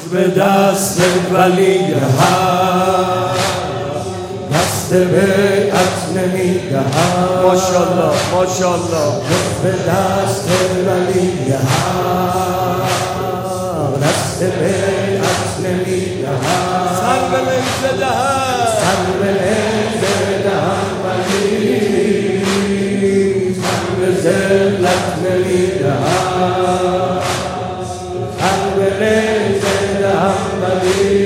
به دست ولی حق دست بیعت نمیدهم. ماشاءالله ماشاءالله. به دست ولی حق دست بیعت نمیدهم. سر به نیزه دهم، سر به نیزه دهم ولی سر به ذلت نمیدهم. سر به نیزه دهم ولی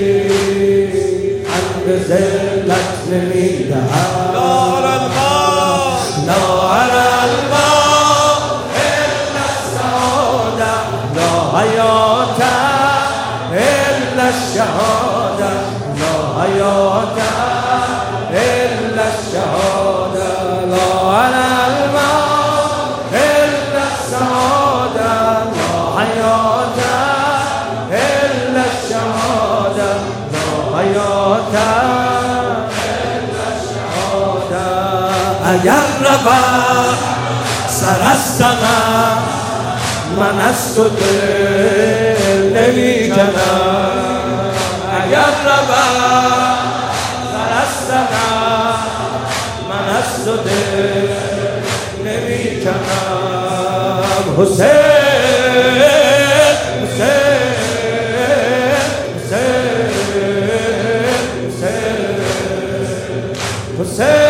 سر به ذلت نمیدهم. لا أرى الماء لا أرى الماء إلا السعادة، لا حياة إلا الشهادة، لا حياة إلا الشهادة. لا أرى الماء إلا السعادة، لا حياة إلا الشهادة، لا حياة إلا الشهادة. اگر رود سر از سمر من از تو دل نمی کنم. اگر رود سر از سمر من از تو دل نمی کنم. حسین حسین حسین حسین حسین